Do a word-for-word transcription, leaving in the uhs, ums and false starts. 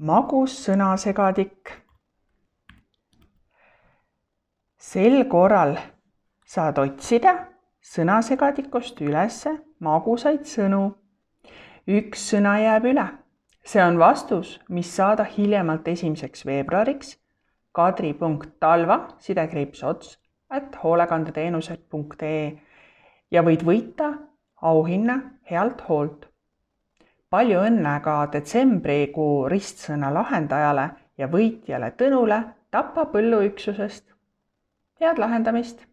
magus sõnasegadik. Sel korral saad otsida sõnasegadikust üles magusaid sõnu. Üks sõna jääb üle. See on vastus, mis saada hiljemalt esimeseks veebruariks kadri punkt talva sidekriips ots at hoolekandeteenused punkt ee ja võid võita auhinna healt hoolt. Palju õnne ka detsembrikuu ristsõna lahendajale ja võitjale Tõnule Tapa põlluüksusest. Head lahendamist!